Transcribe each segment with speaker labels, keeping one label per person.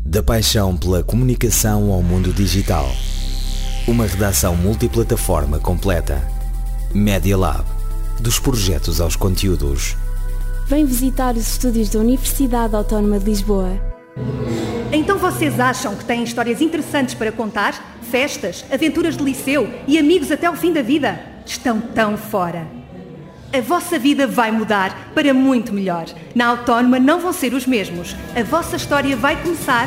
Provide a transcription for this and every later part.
Speaker 1: Da paixão pela comunicação ao mundo digital. Uma redação multiplataforma completa. Media Lab. Dos projetos aos conteúdos.
Speaker 2: Vem visitar os estúdios da Universidade Autónoma de Lisboa.
Speaker 3: Então vocês acham que têm histórias interessantes para contar? Festas, aventuras de liceu e amigos até ao fim da vida? Estão tão fora. A vossa vida vai mudar para muito melhor. Na Autónoma não vão ser os mesmos. A vossa história vai começar.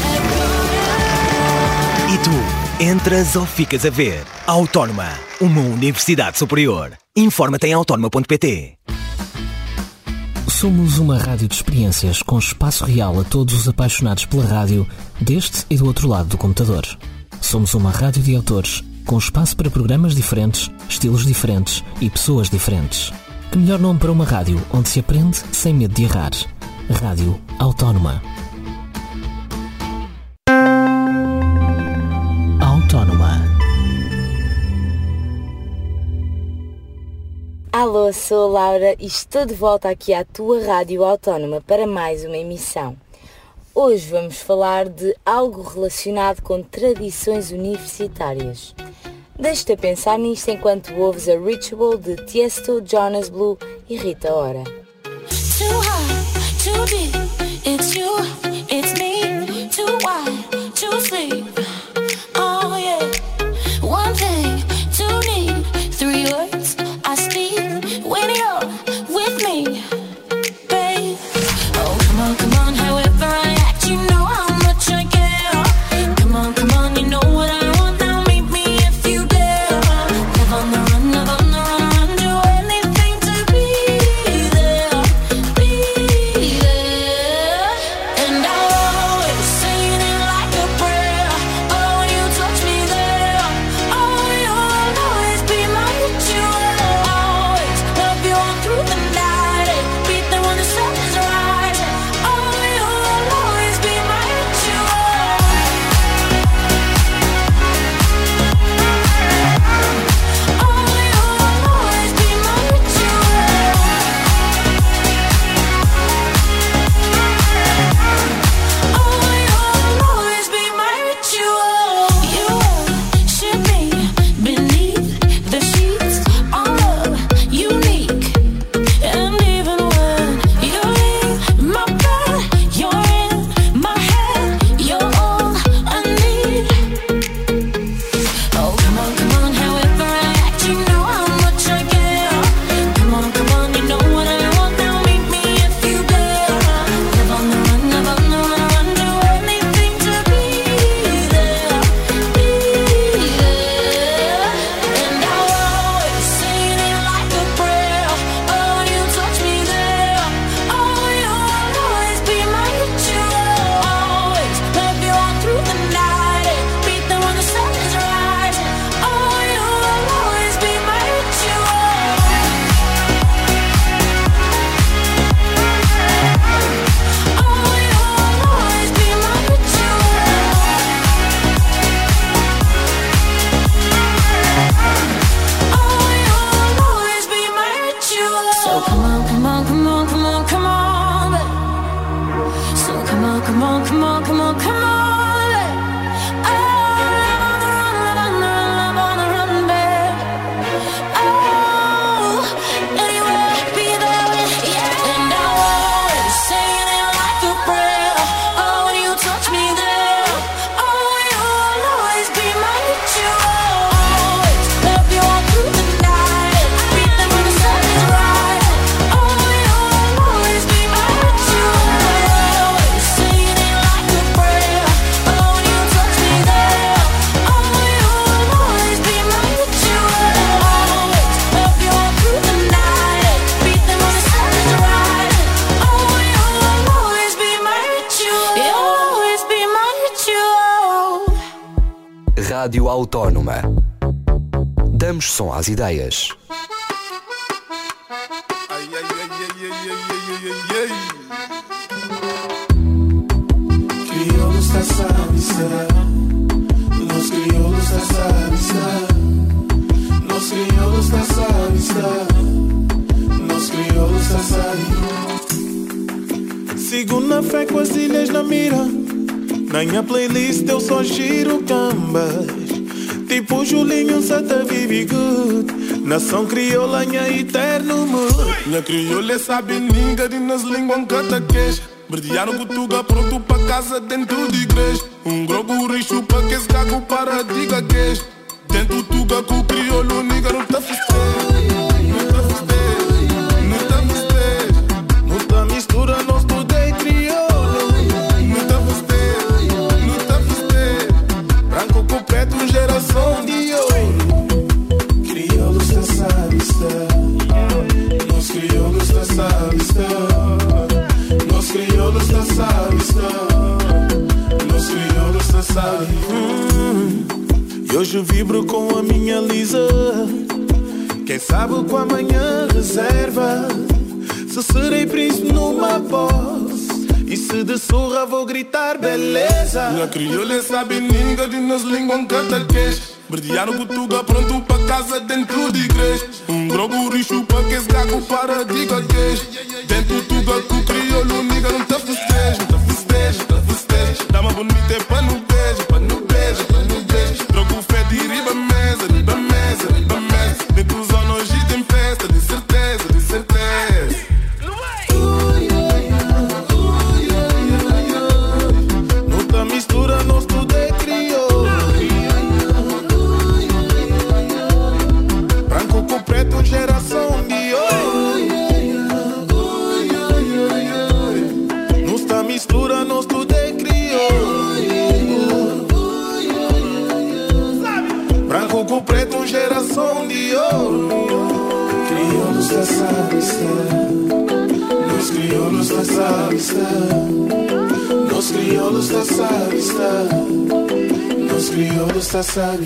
Speaker 4: E tu, entras ou ficas a ver? Autónoma, uma universidade superior. Informa-te em autónoma.pt.
Speaker 5: Somos uma rádio de experiências com espaço real a todos os apaixonados pela rádio, deste e do outro lado do computador. Somos uma rádio de autores, com espaço para programas diferentes, estilos diferentes e pessoas diferentes. Que melhor nome para uma rádio onde se aprende sem medo de errar. Rádio Autónoma. Autónoma.
Speaker 6: Alô, sou a Laura e estou de volta aqui à tua Rádio Autónoma para mais uma emissão. Hoje vamos falar de algo relacionado com tradições universitárias. Deixa-te a pensar nisto enquanto ouves a Ritual de Tiesto, Jonas Blue e Rita Ora.
Speaker 7: Too high, too deep, it's you, it's me, too wide, to sleep, oh yeah, one thing, to need, 3 words, I speak, when you're with me, babe, oh come on, however I act, you know how much I care, come on, you know what I want, now meet me if you dare, live on the run, do anything to be there, and I'll always saying it like a prayer, oh you touch me there, oh you'll always be my ritual, always love you all through the night, beat them when the sun is rising, oh you'll always be my ritual, oh you'll always be my ritual, oh you'll always be my ritual. You worship me beneath the sheets, all love unique, and even when you're in my bed, you're in my head, you're all I need. Oh come on, however I act, you know how much I care. Come on, you know what I want, now meet me if you dare. Live on the run, do anything to be there, and I'll always saying it like a prayer, oh you touch me there, oh you'll always be my ritual, always love you all through the night, beat them when the sun is rising, oh you'll always be my ritual, oh you'll always be my ritual, oh you'll always be my ritual. So come on, babe. So come on, babe. I'm on the run, babe. Oh, anywhere, be there with, yeah. And I'm always saying it like a prayer. Oh, when you touch me there, oh, you'll always be my ritual. Always love you all through the night, beat them when the sun is rising. Oh, you'll always be my ritual. Always saying it like a prayer. Oh, when you touch me there, oh, you'll always be my ritual. Always love you all through the night, beat them when the sun is rising. Oh, you'll always be my ritual. You'll always be my ritual.
Speaker 8: Rádio Autónoma. Damos som às ideias.
Speaker 9: Crioulos da Savista, los crioulos da Savista, los crioulos da Savista, los crioulos da Savista. Sigo na fé com as ilhas na mira, Na minha playlist eu só giro cambas, tipo Julinho Santa Vivi Good. Nação crioula, minha eterno amor. Minha crioula sabe ninga de nas línguas cataqueja. Verdearam Gutuga pronto pra casa dentro de igreja. Grogo rixo pra que esse gago para diga queijo. Dentro tuga com o crioulo, niga não tá festejo. Não tá festejo, não tá festejo. Não tá mistura, nós tudo é crioulo. Não tá festejo, não tá festejo. Branco com preto, geração de ouro. Crioulos tá sabe estar. Nós crioulos tá sabe estar. Nós crioulos tá sabe estar. Nós crioulos tá sabe. E hoje vibro com a minha Lisa. Quem sabe o que amanhã reserva. Se serei príncipe numa posse, e se de surra vou gritar beleza. Minha crioula sabe ninga de nas línguas cataqueja. Verdearam Gutuga pronto pra casa dentro de igreja. Grogo rixo pra que esse gago para diga queijo. Dentro tuga com o crioulo, niga não tá festejo. Tá festejo, tá festejo. Dá-me bonita é pra no beijo, pra no beijo, pra no beijo. Troco fé de riba mesa, riba mesa, riba mesa. Dentro zona hoje tem festa, de certeza, de certeza. Não tá mistura, nós tudo é crioulo. Branco com preto, geração de ouro. Não tá mistura, nós tudo é crioulo. Branco com preto, geração de ouro. Crioulos tá sabe estar. Nos crioulos tá sabe estar. Nos crioulos tá sabe estar. Nos crioulos tá sabe.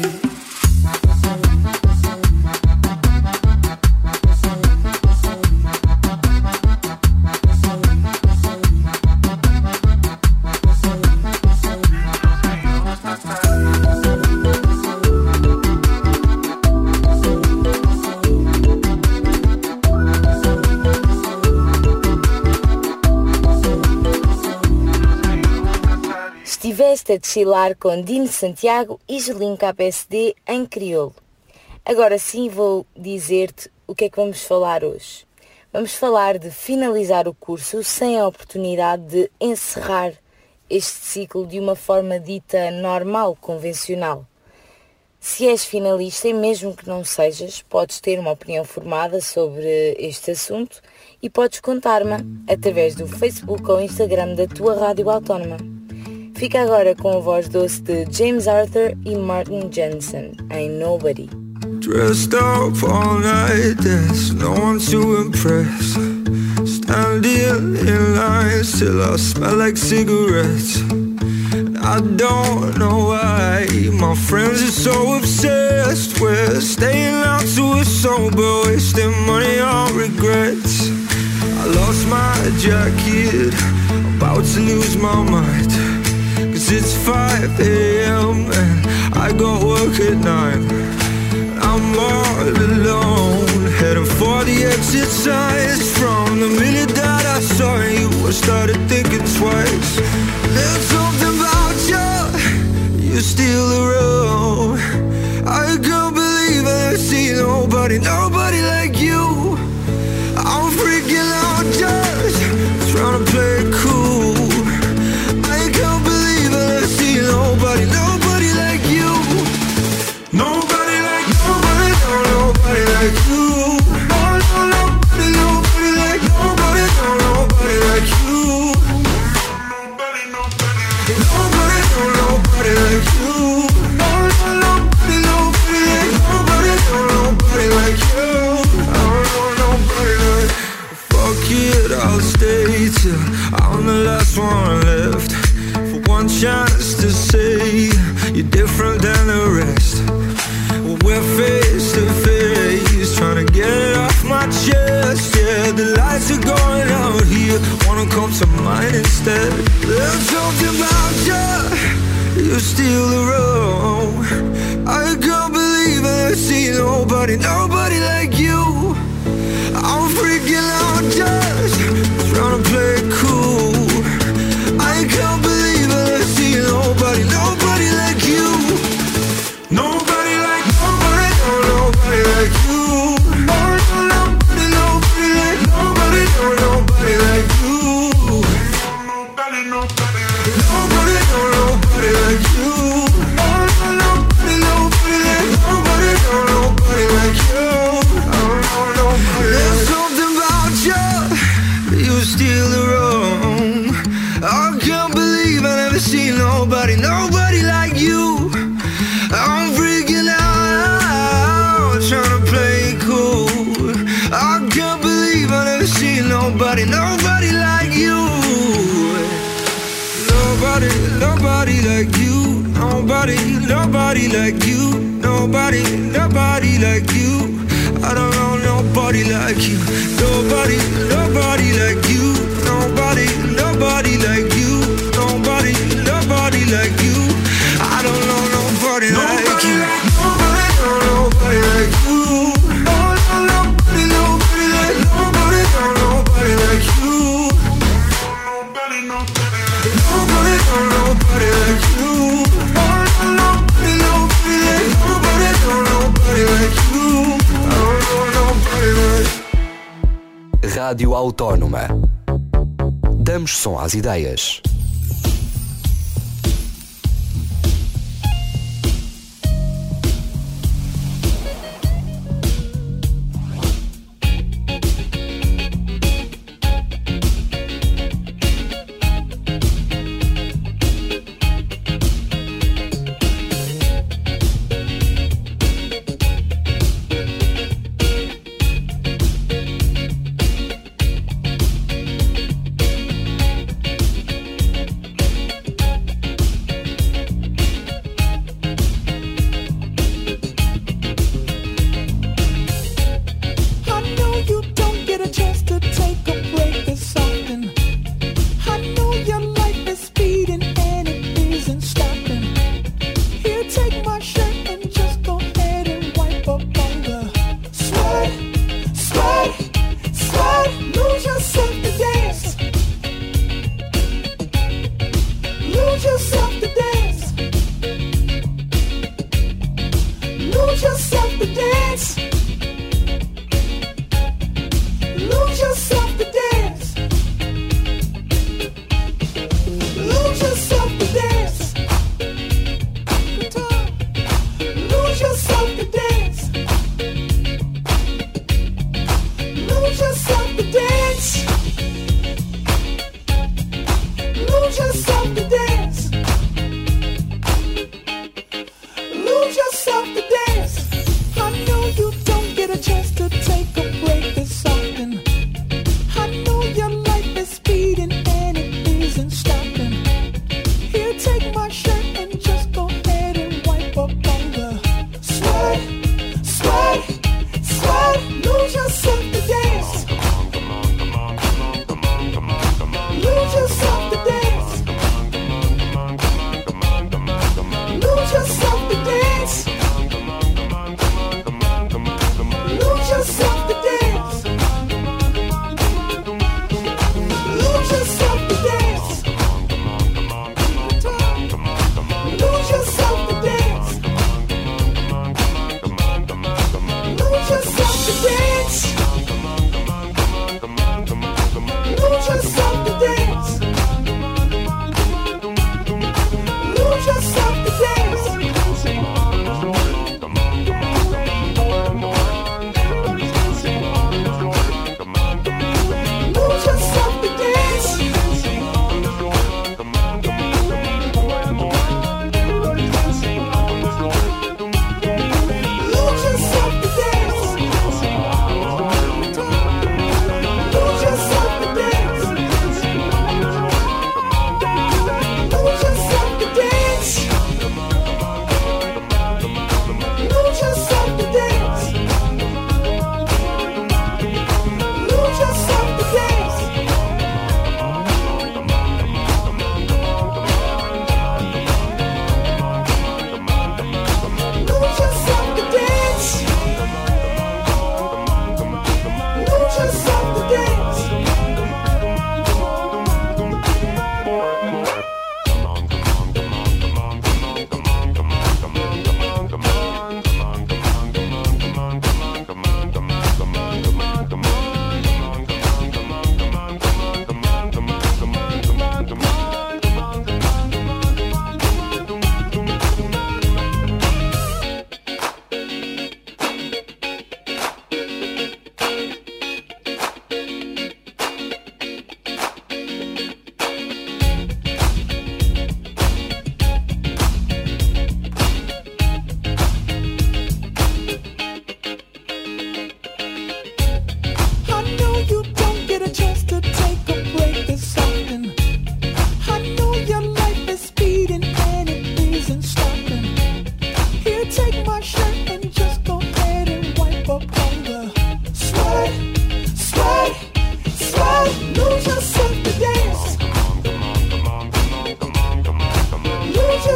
Speaker 6: Estiveste a desfilar com Dino Santiago e Julinho KPSD em crioulo. Agora sim vou dizer-te o que é que vamos falar hoje. Vamos falar de finalizar o curso sem a oportunidade de encerrar este ciclo de uma forma dita normal, convencional. Se és finalista e mesmo que não sejas, podes ter uma opinião formada sobre este assunto e podes contar-me através do Facebook ou Instagram da tua Rádio Autónoma. Fica agora com a voz doce de James Arthur e Martin Jensen em Nobody.
Speaker 10: Dressed up all night, there's no one to impress. Standing in lines till I smell like cigarettes. I don't know why my friends are so obsessed with staying out till we're sober, wasting money on regrets. I lost my jacket, about to lose my mind. Cause it's 5 a.m. and I got work at 9. I'm all alone, heading for the exit signs. From the minute that I saw you, I started thinking twice. There's something about you, you steal the road. I can't believe I see nobody like you. I'm freaking out just trying to play it cool. I can't believe I see nobody like you. Nobody like you. Nobody like you. Nobody like nobody like you. Nobody like you. Nobody like you. Nobody like. Fuck it, I'll stay till I'm the last one left. For one chance to say you're different than the rest. We're face to face, trying to get it off my chest. Yeah, the lights are going out here, wanna come to mine instead. There's something about you, you steal the road. I can't believe I see nobody like you. I'm freaking out just trying to play it cool. I can't believe I see nobody. seen nobody like you. I'm freaking out, trying to play it cool. I can't believe I never seen nobody like you. Nobody like you. Nobody like you. Nobody like you. I don't know nobody like you. Nobody like you. Nobody like you. Nobody like you. I don't know nobody like you. Nobody like you. Nobody like you. Nobody like you.
Speaker 8: Rádio Autónoma. Damos som às ideias.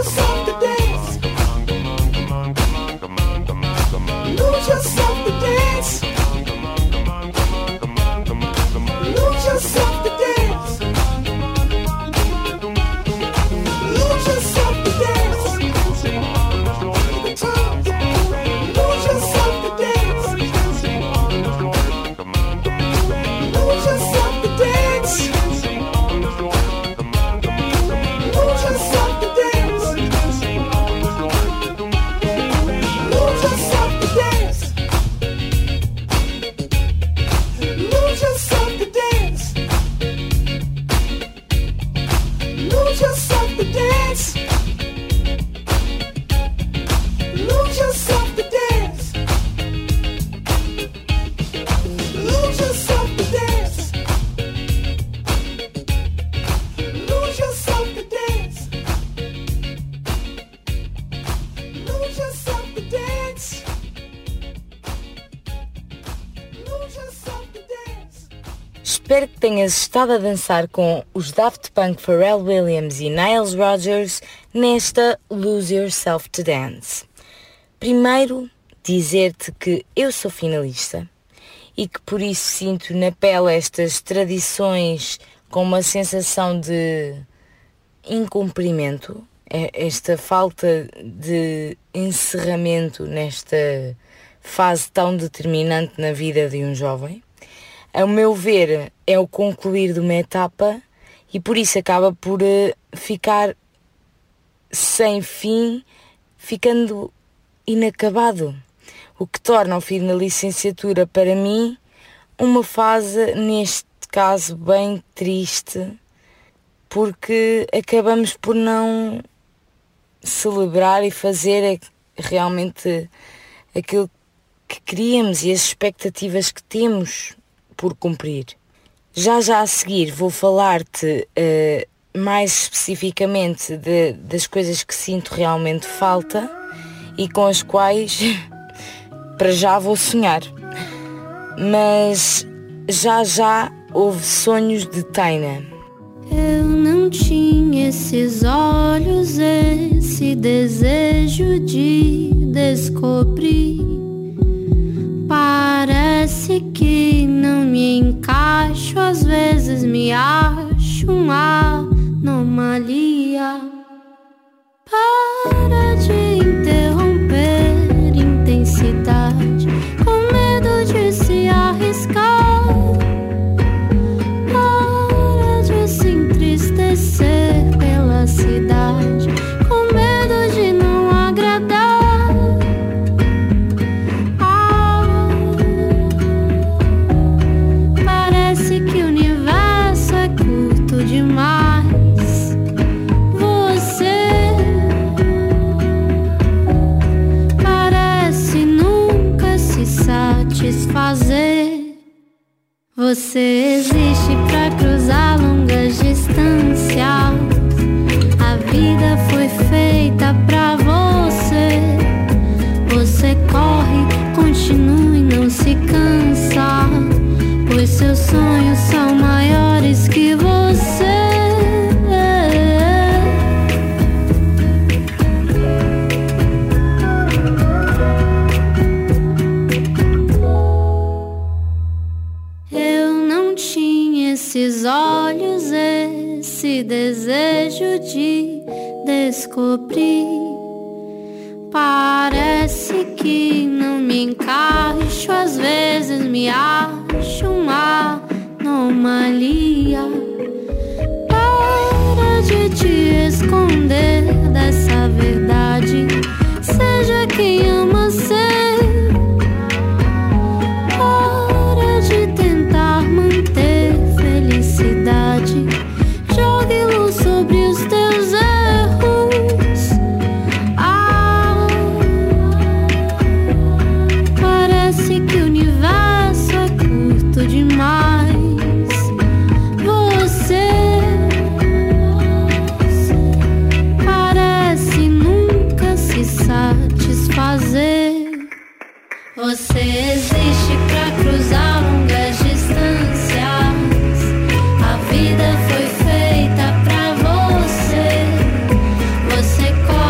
Speaker 7: yourself to dance. Lose yourself to dance. Lose yourself to dance. Lose yourself to dance. Lose yourself to dance. Lose yourself to dance. Lose yourself to dance. Lose yourself to dance. Lose yourself to dance. Lose yourself to dance. Lose yourself to dance. Lose yourself to dance. Lose yourself to dance. Lose yourself to dance. Lose yourself to dance.
Speaker 6: Espero que tenhas estado a dançar com os Daft Punk, Pharrell Williams e Nile Rodgers nesta Lose Yourself to Dance. Primeiro, dizer-te que eu sou finalista e que por isso sinto na pele estas tradições com uma sensação de incumprimento, esta falta de encerramento nesta fase tão determinante na vida de um jovem. Ao meu ver, é o concluir de uma etapa e por isso acaba por ficar sem fim, ficando inacabado, o que torna o fim da licenciatura para mim uma fase, neste caso, bem triste, porque acabamos por não celebrar e fazer realmente aquilo que queríamos e as expectativas que temos por cumprir. Já a seguir vou falar-te mais especificamente das coisas que sinto realmente falta e com as quais para já vou sonhar. Mas já houve sonhos de Taina.
Speaker 11: Eu não tinha esses olhos, esse desejo de descobrir. Parece que não me encaixo, às vezes me acho uma anomalia. Para de interromper intensidade, com medo de se arriscar. Para de se entristecer pela cidade, com medo de não agradar. Parece que o universo é curto demais. Você parece nunca se satisfazer. Você existe pra cruzar longas distâncias. A vida foi feita pra você. Você corre, continua e não se cansa, pois seus sonhos são maiores que você. Eu não tinha esses olhos, esse desejo de descobrir. Parece que não me encaixo, às vezes me acho uma anomalia. Para de te esconder dessa verdade, seja quem ama ser. Para de tentar manter felicidade, jogue luz sobre os teus erros. Parece que o universo é curto demais. Você parece nunca se satisfazer. Você existe pra cruzar longas distâncias. A vida foi feita pra você. Você corre.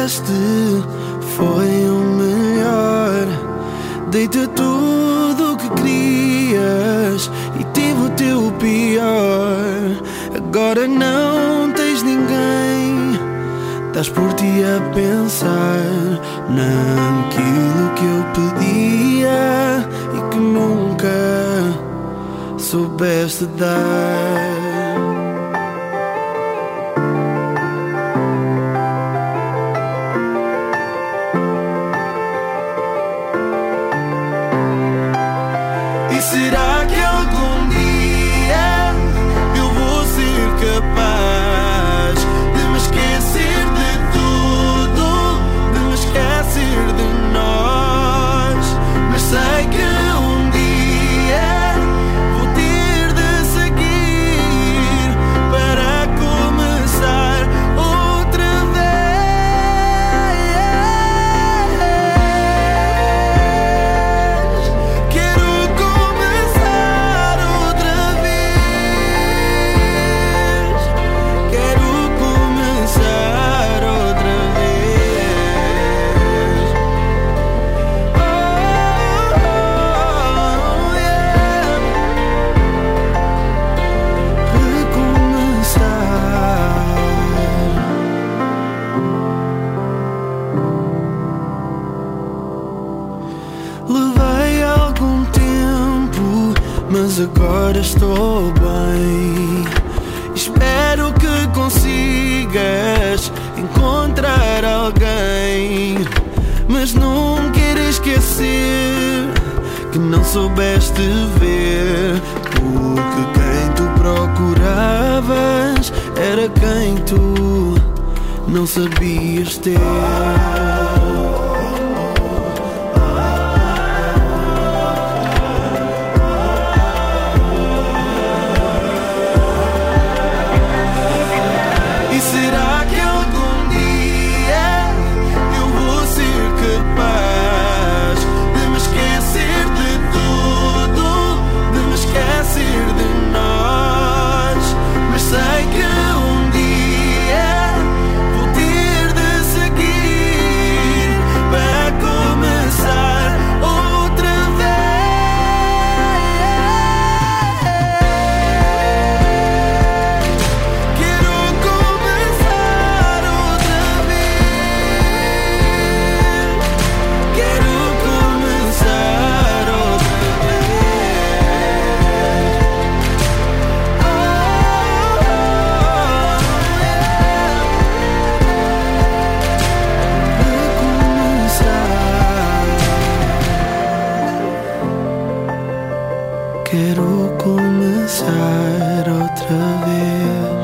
Speaker 10: deste foi o melhor. Dei-te tudo o que querias e tive o teu pior. Agora não tens ninguém, estás por ti a pensar naquilo que eu pedia e que nunca soubeste dar. E será que algum dia eu vou ser capaz de me esquecer de tudo, de me esquecer de nós? Mas sei que um dia vou ter de seguir para começar outra vez. Quero começar outra vez. Quero começar outra vez. Oh, yeah. Recomeçar. Levei algum tempo, mas agora estou bem. Espero que consigas encontrar alguém, mas não quero esquecer que não soubeste ver, porque quem tu procuravas era quem tu não sabias ter. E será que algum dia eu vou ser capaz de me esquecer de tudo, de me esquecer de nós? Mas sei que um dia vou ter de seguir para começar outra vez. Quero começar outra vez. Quero começar outra vez. Oh, recomeçar. Quero começar outra vez.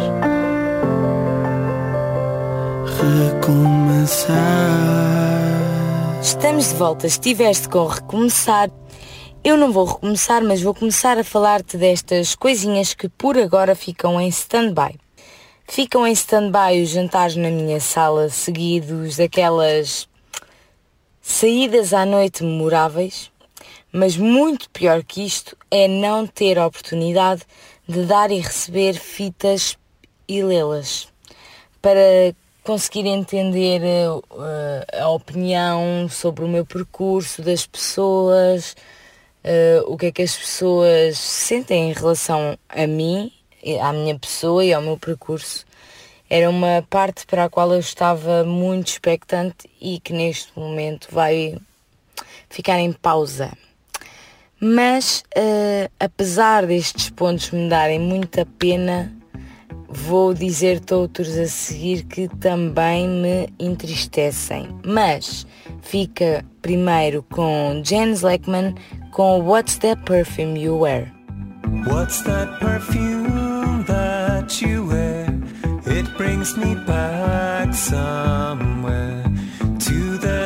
Speaker 10: Recomeçar.
Speaker 6: Estamos de volta, estiveste com recomeçar. Eu não vou recomeçar, mas vou começar a falar-te destas coisinhas que por agora ficam em stand-by. Ficam em stand-by os jantares na minha sala, seguidos daquelas saídas à noite memoráveis, mas muito pior que isto é não ter a oportunidade de dar e receber fitas e lê-las, para conseguir entender a opinião sobre o meu percurso das pessoas, o que é que as pessoas sentem em relação a mim, à minha pessoa e ao meu percurso. Era uma parte para a qual eu estava muito expectante e que neste momento vai ficar em pausa. Mas, apesar destes pontos me darem muita pena, vou dizer-te outros a seguir que também me entristecem. Mas fica primeiro com James Lackman com What's That Perfume You Wear?
Speaker 12: What's that perfume that you wear? It brings me back somewhere to the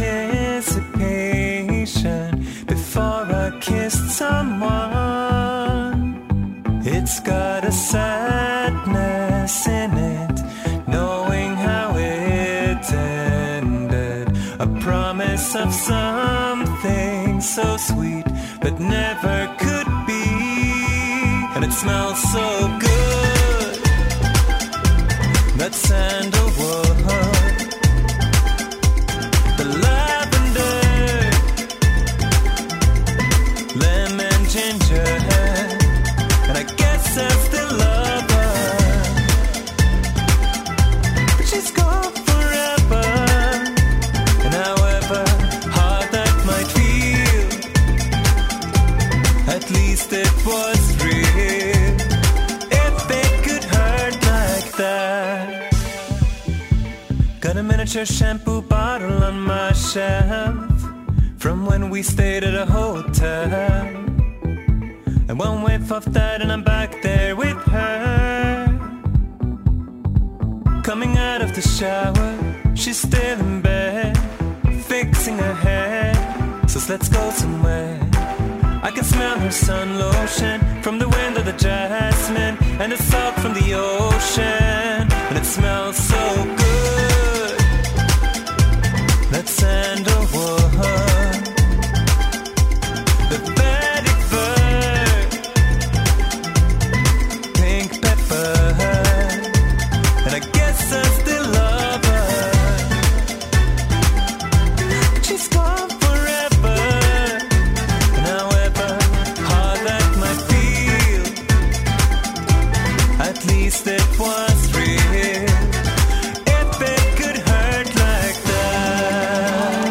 Speaker 12: anticipation before I kissed someone. It's got a sadness in it, knowing how it ended. A promise of something so sweet but never could be. And it smells so good, that sandalwood. least it was real. If it could hurt like that. Got a miniature shampoo bottle on my shelf from when we stayed at a hotel. And one whiff of that and I'm back there with her. Coming out of the shower, she's still in bed, fixing her hair. So let's go somewhere. I can smell her sun lotion from the wind of the jasmine and the salt from the ocean. And it smells so good. Let's sandalwood, the very bird, pink pepper, and I guess I still love her. But she's gone forever, and however hard that might feel, at least it was real. If it could hurt like that.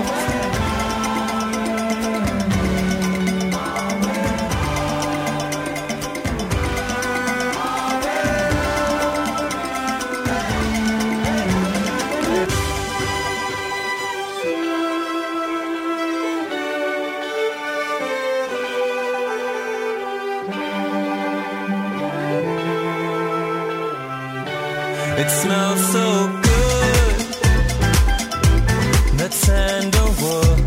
Speaker 12: It smells so good. That sandalwood,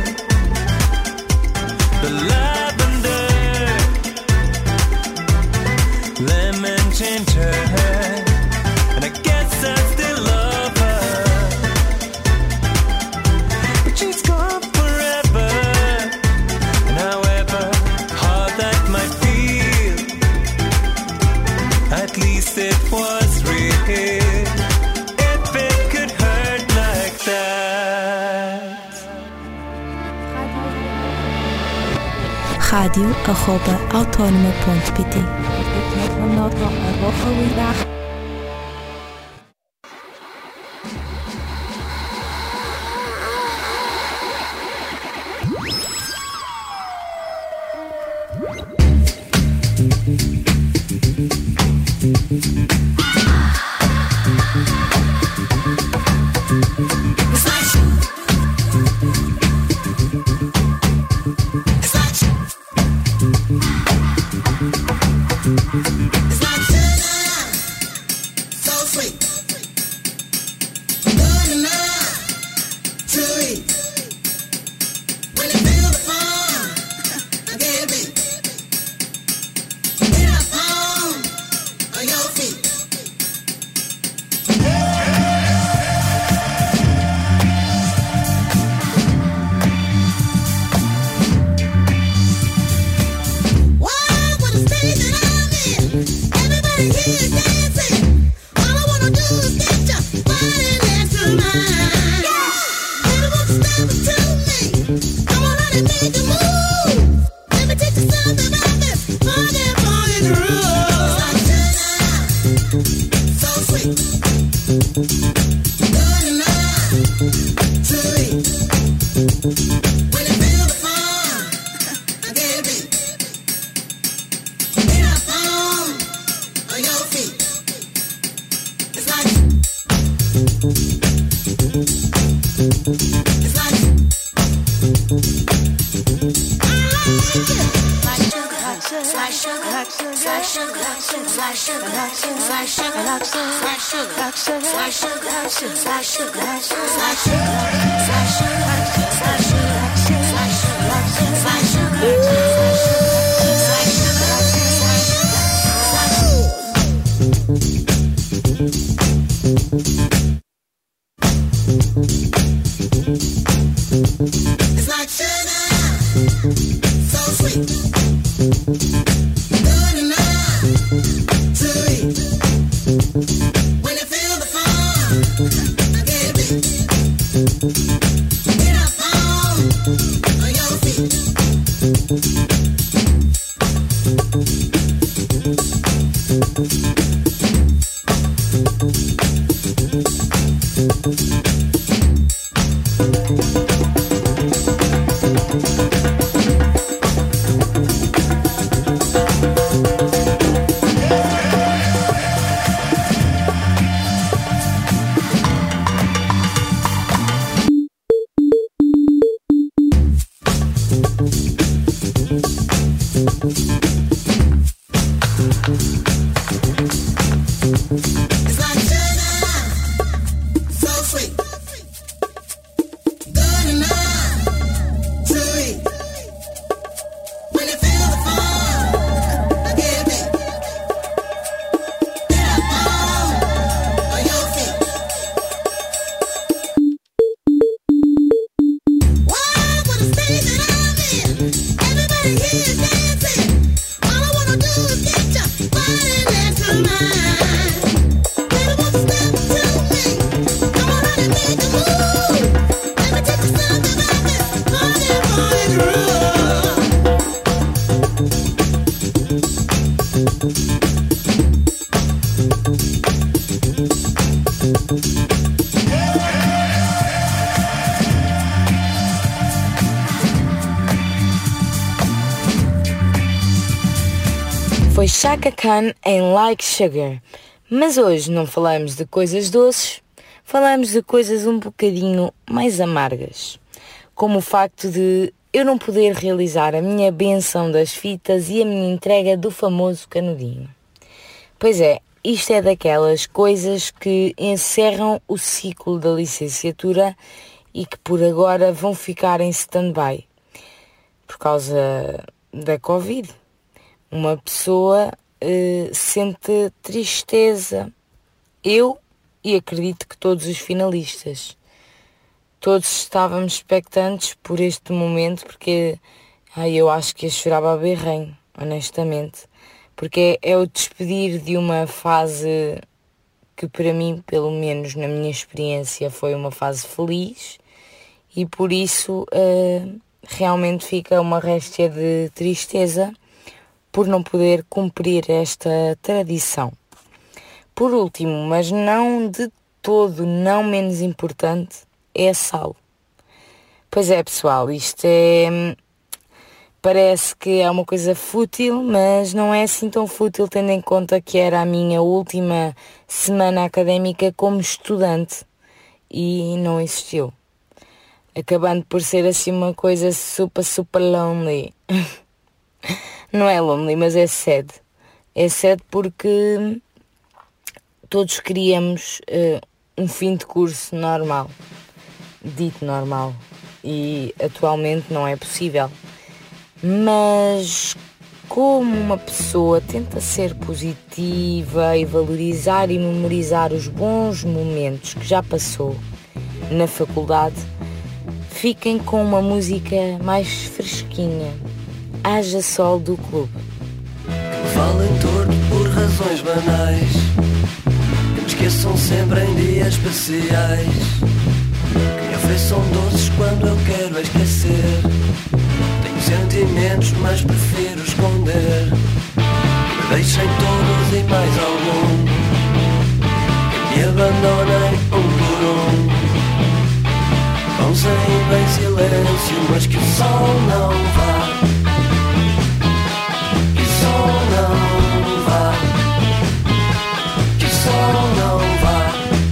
Speaker 12: the lavender, lemon ginger, and I guess I still love her. But she's gone forever, and however hard that might feel, at least it was real. If it could hurt like that.
Speaker 13: radio@autonoma.pt.
Speaker 6: foi Chaka Khan em Like Sugar. Mas hoje não falamos de coisas doces, falamos de coisas um bocadinho mais amargas. Como o facto de eu não poder realizar a minha benção das fitas e a minha entrega do famoso canudinho. Pois é, isto é daquelas coisas que encerram o ciclo da licenciatura e que por agora vão ficar em stand-by por causa da Covid. Uma pessoa sente tristeza. Eu, e acredito que todos os finalistas. Todos estávamos expectantes por este momento, porque eu acho que ia chorar a berrenho, honestamente. Porque é o despedir de uma fase que para mim, pelo menos na minha experiência, foi uma fase feliz. E por isso realmente fica uma réstia de tristeza por não poder cumprir esta tradição. Por último, mas não de todo não menos importante, é a sal. Pois é, pessoal, isto parece que é uma coisa fútil, mas não é assim tão fútil, tendo em conta que era a minha última semana académica como estudante e não existiu. Acabando por ser assim uma coisa super lonely. Não é lonely, mas é sad. É sad porque todos queríamos um fim de curso normal, dito normal, e atualmente não é possível. Mas como uma pessoa tenta ser positiva e valorizar e memorizar os bons momentos que já passou na faculdade, fiquem com uma música mais fresquinha, Haja Sol do Clube.
Speaker 13: Que me falem torto por razões banais, que me esqueçam sempre em dias especiais, que me ofereçam doces quando eu quero esquecer. Tenho sentimentos, mas prefiro esconder, que me deixem todos e mais algum, que me abandonem um por um. Vão saindo em silêncio, mas que o sol não vá, que o sol não vá, que o sol não vá.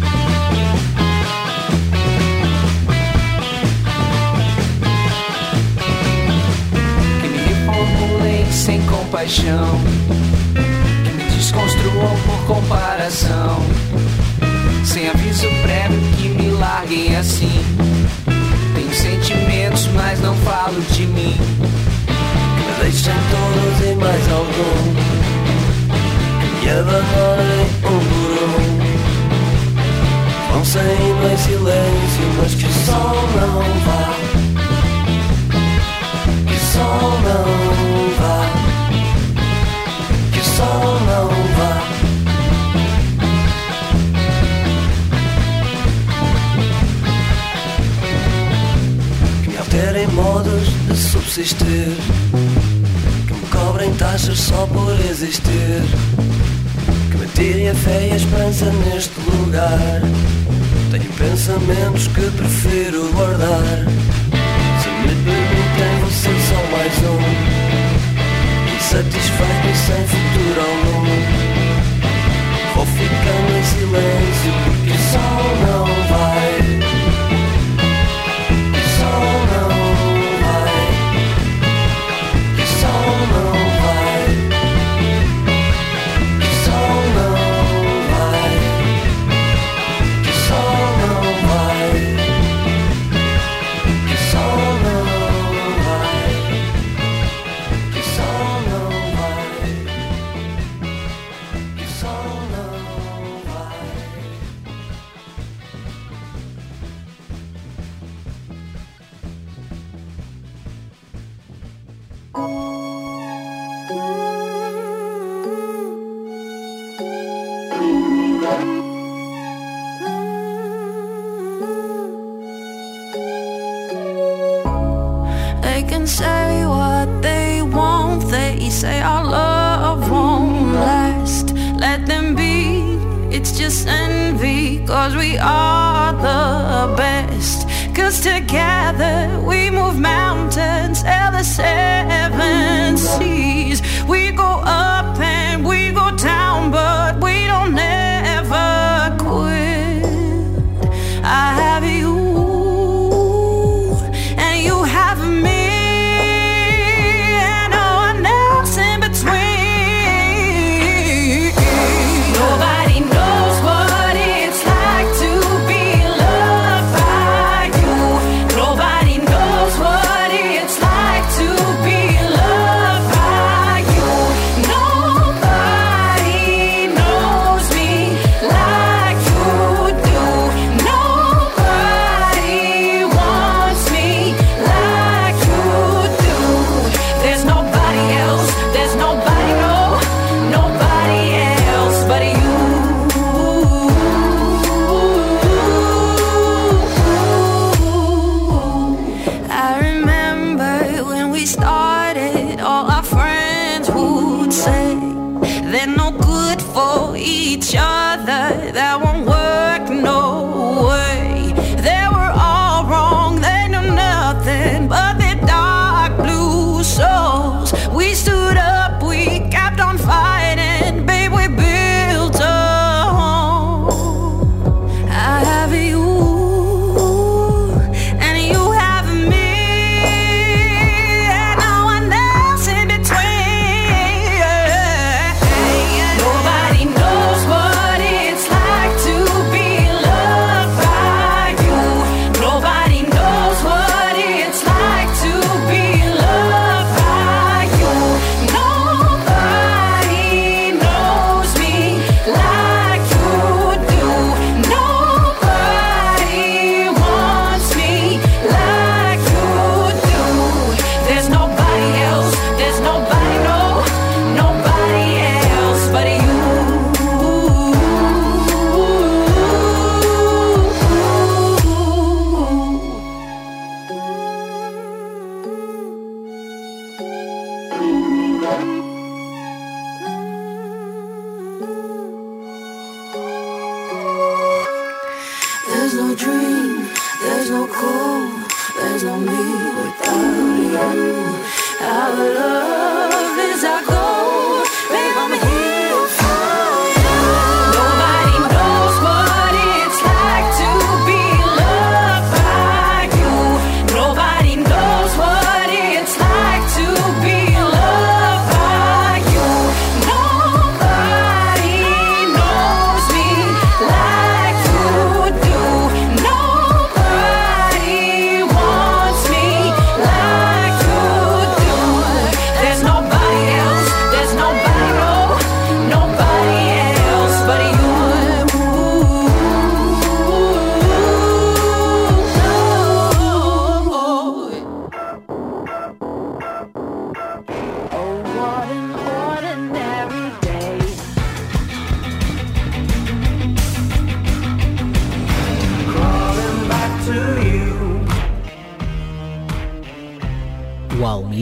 Speaker 14: Que me reformulem sem compaixão, que me desconstruam por comparação, sem aviso prévio, que me larguem assim. Tenho sentimentos, mas não falo de mim,
Speaker 13: que me deixem todos e mais algum, que me abandonem um por um. Vão saindo em silêncio, mas que o sol não vá, que o sol não vá, que o sol não vá. Terem modos de subsistir, que me cobrem taxas só por existir, que me tirem a fé e a esperança neste lugar. Tenho pensamentos que prefiro guardar. Se me permitem, vou ser só mais um, insatisfeito e sem futuro algum. Vou ficando em silêncio porque o sol não vai,
Speaker 11: They can say what they want, they say our love won't last. Let them be, it's just envy, 'cause we are the best. 'Cause together we move mountains, sail the 7 seas. We go up and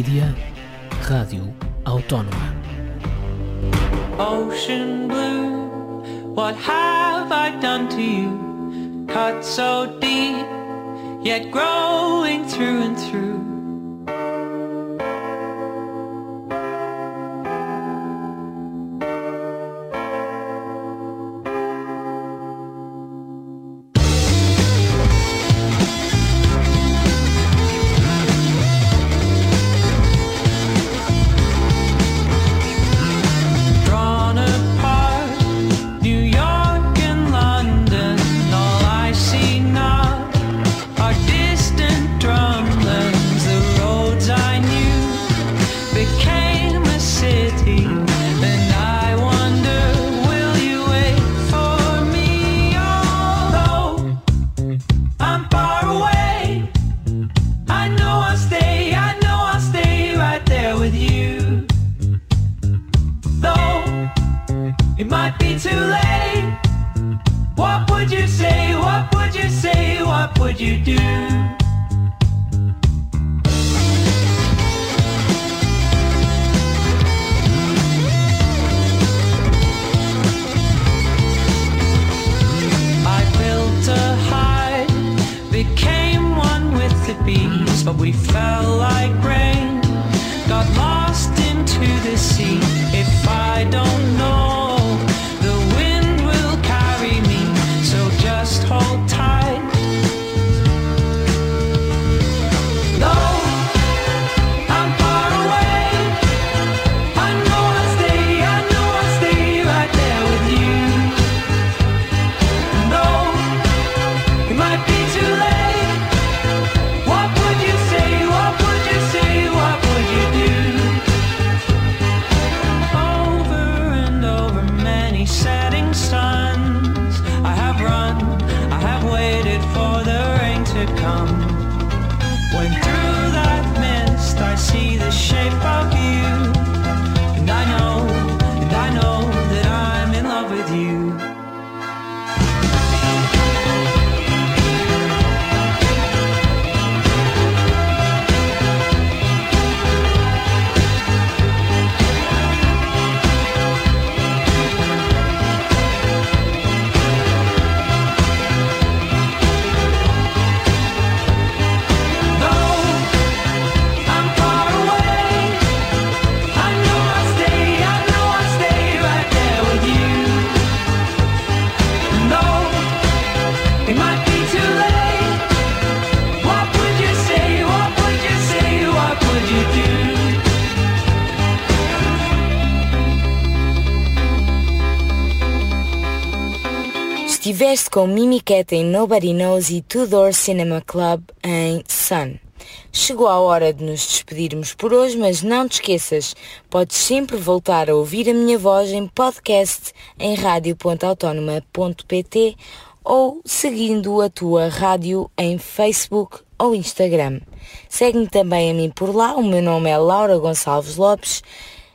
Speaker 5: Media, Rádio Autónoma.
Speaker 12: Ocean blue, what have I done to you? Cut so deep, yet growing through and through.
Speaker 6: Estiveste com Mimiqueta em Nobody Knows e Tudor Cinema Club em Sun. Chegou a hora de nos despedirmos por hoje, mas não te esqueças, podes sempre voltar a ouvir a minha voz em podcast em radio.autonoma.pt ou seguindo a tua rádio em Facebook ou Instagram. Segue-me também a mim por lá, o meu nome é Laura Gonçalves Lopes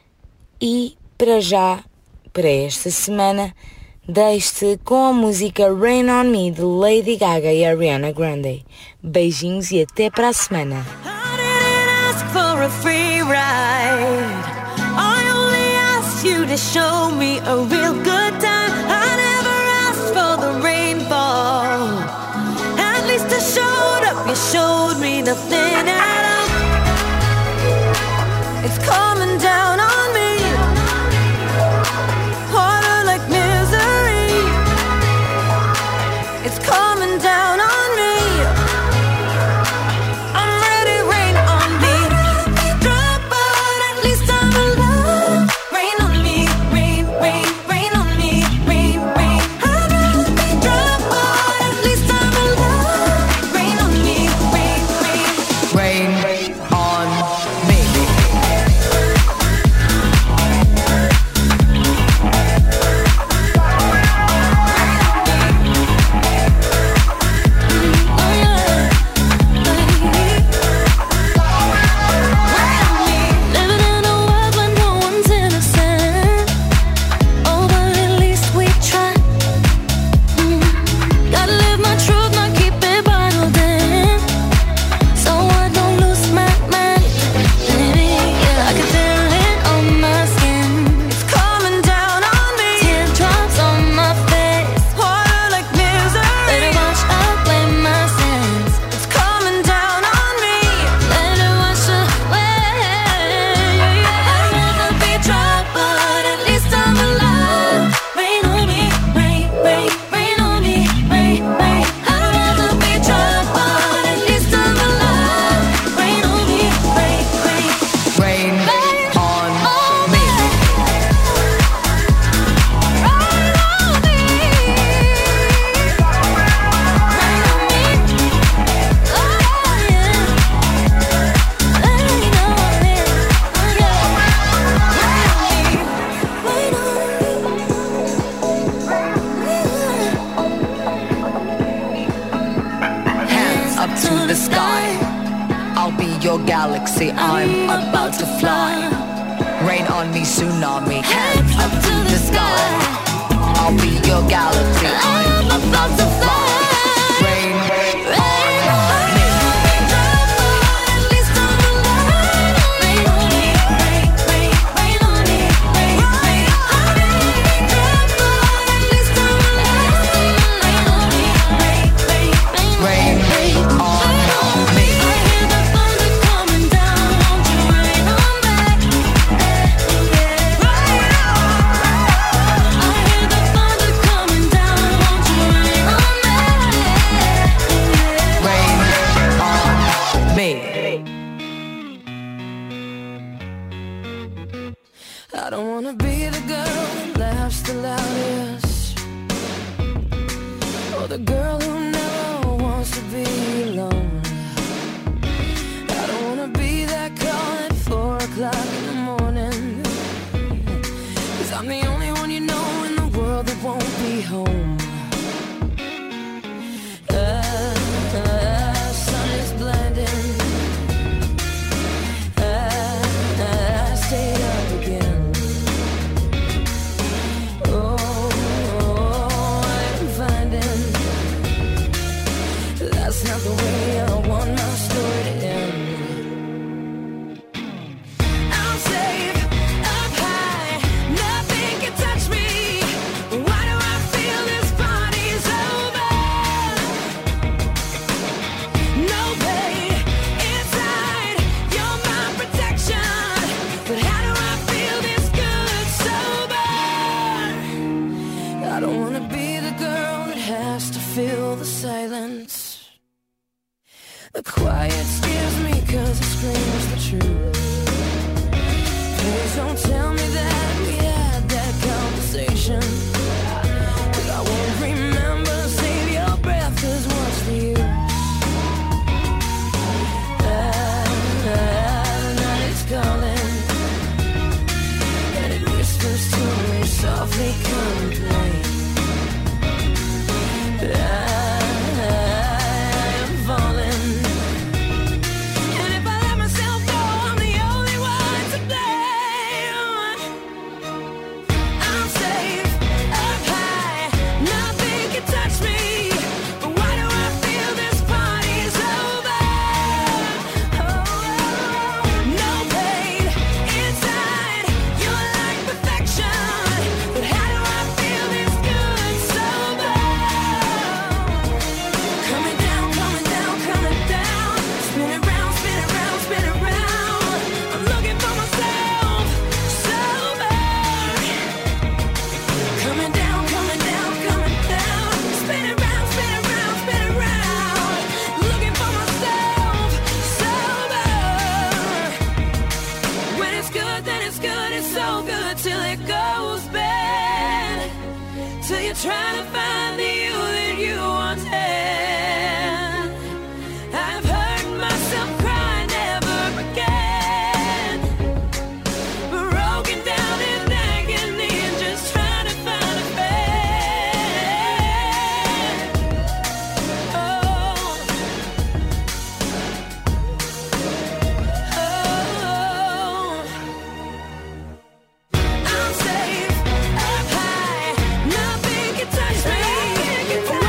Speaker 6: e para já, para esta semana, deixe-te com a música Rain On Me de Lady Gaga e Ariana Grande. Beijinhos e até para a semana.
Speaker 7: For a free ride, I only asked you to show me a real good time. I never asked for the rainfall. At least I showed up, you showed me nothing at all. It's coming down on me, harder like misery. It's coming down on me.
Speaker 15: galaxy, I'm about to fly. Rain on me, tsunami, hands up to the sky. I'll be your galaxy, I'm about to fly. Rain, rain on me.
Speaker 11: I don't wanna be the girl that laughs the loudest, or the girl who never wants to be alone. I don't wanna be that call at 4 o'clock in the morning, 'cause I'm the only one you know in the world that won't be home. Sun is blinding. I stayed up again. That's not the way I want my story to end. I'm safe up high, nothing can touch me. Why do I feel this party's over? No pain inside, you're my protection. But how do I feel this good sober? I don't wanna be the girl that has to fill the silence. The quiet scares me 'cause it screams the truth. Please don't tell me that we had that conversation, 'cause I won't remember. Save your breath, 'cause what's the use? The night is calling, and it whispers to me softly, come and play. I'm falling. Trying to find the you that you wanted. I've heard myself cry never again, broken down in agony and just trying to find a bed. I'm safe up high, nothing can touch me.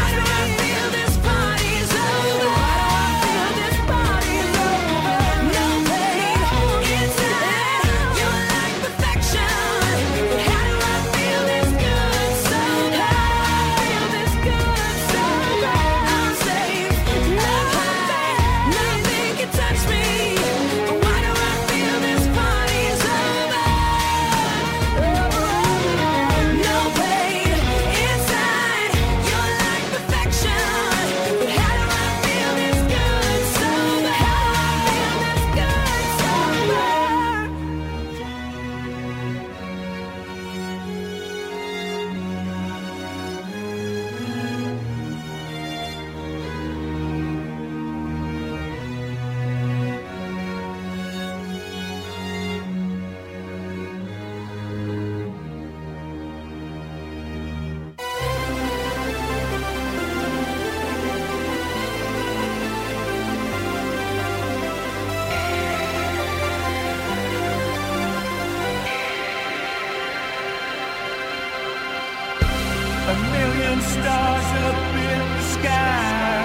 Speaker 12: stars up in the sky.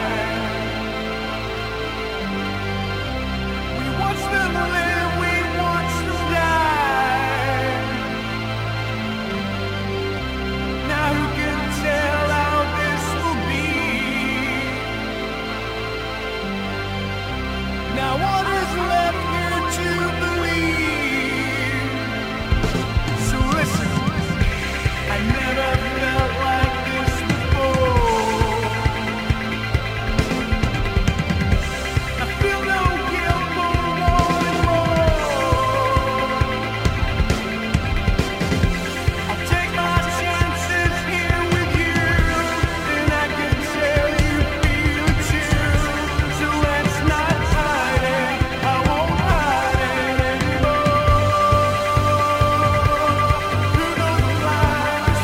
Speaker 12: We watch them live, we watch them die. Now who can tell how this will be? Now what is left here to believe? So listen, I never felt like this before. I feel no guilt for wanting more. I'll take my chances here with you, and I can tell you feel it too. So let's not hide it, I won't hide it anymore. Through those blinders,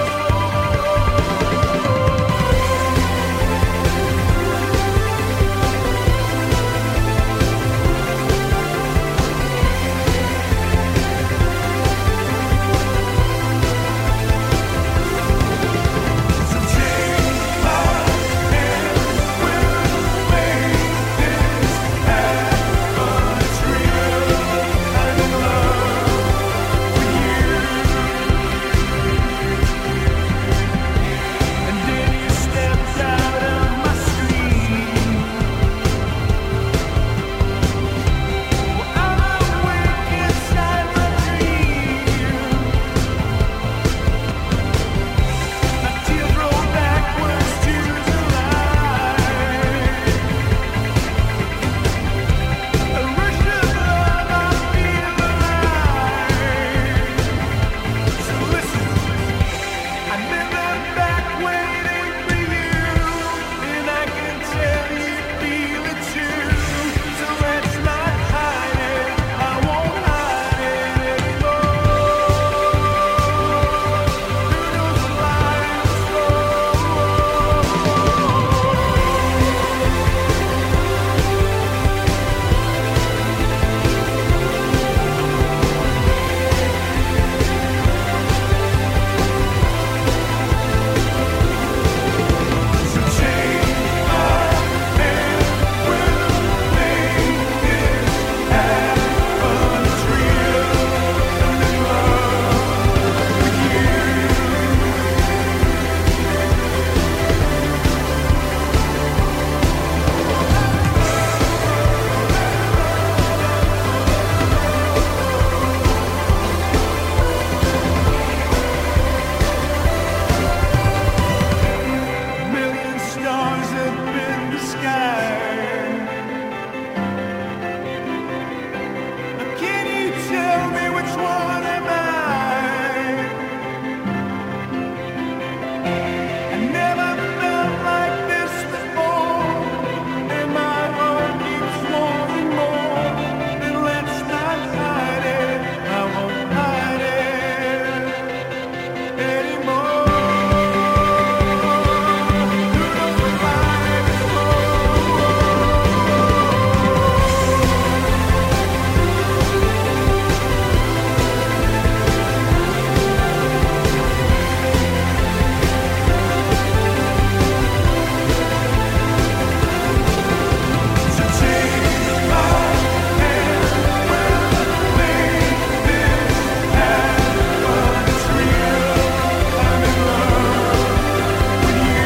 Speaker 12: so take my hand, we'll make this happen. It's real, I'm in love with you. And then you stepped out of my street. Well, I'm awake inside my dream. My tears roll backwards to the light. A rush of love, I feel alive. So listen, I'm in the back waiting for you, and I can tell you feel it too. So let's not hide it, I won't hide it anymore. Through those blinders, so take my hand, we'll make this happen. It's real, I'm in love with you. Million stars up in the sky. Can you tell me which one am I? I never felt like this before, and my heart keeps wanting more. Then let's not hide it, I won't hide it anymore. Through those blinders, so take my hand, we'll make this happen. It's real, I'm in love with you.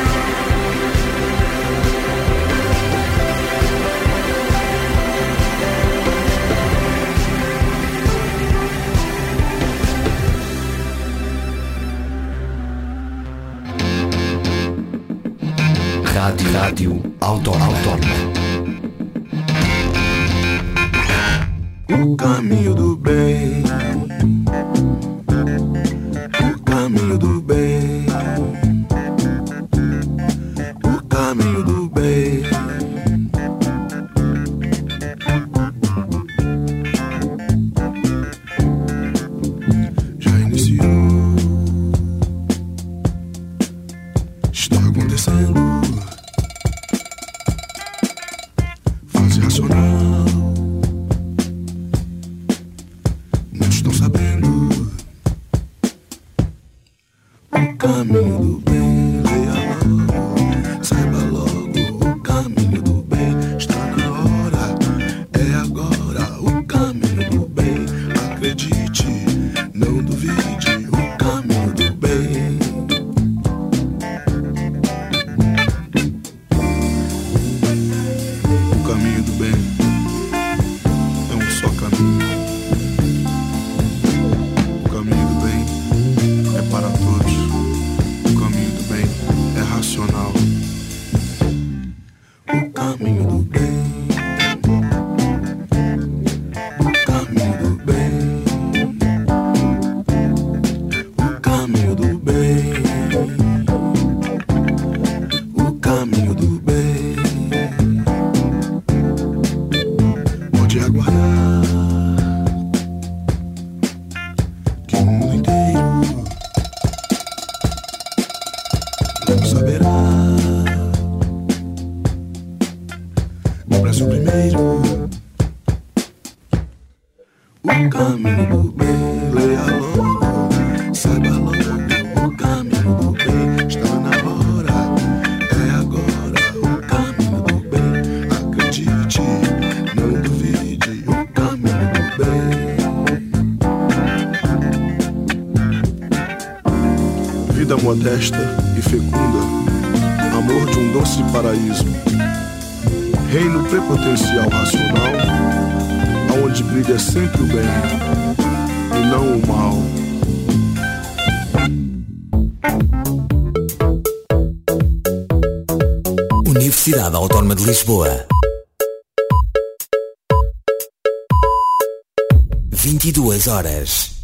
Speaker 8: Rádio Autónoma.
Speaker 9: O caminho do bem, o caminho do bem, o caminho do bem. Já iniciou, está acontecendo. Fase racional, não estão sabendo o caminho do bem. caminho do bem. Leia logo, saiba logo, o caminho do bem está na hora, é agora. O caminho do bem, acredite, não duvide, o caminho do bem. Vida modesta e fecunda, amor de um doce paraíso, reino prepotencial racional, aonde brilha sempre o bem e não o mal.
Speaker 1: Universidade Autónoma de Lisboa. 22 horas.